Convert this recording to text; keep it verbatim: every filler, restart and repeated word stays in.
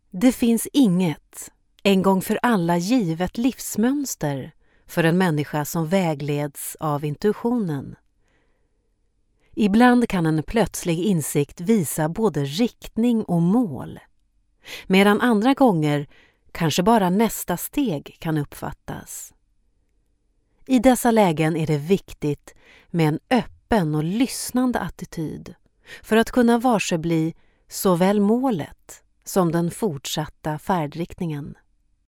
Det finns inget, en gång för alla givet livsmönster för en människa som vägleds av intuitionen. Ibland kan en plötslig insikt visa både riktning och mål, medan andra gånger kanske bara nästa steg kan uppfattas. I dessa lägen är det viktigt med en öppen och lyssnande attityd för att kunna varsebli såväl målet som den fortsatta färdriktningen.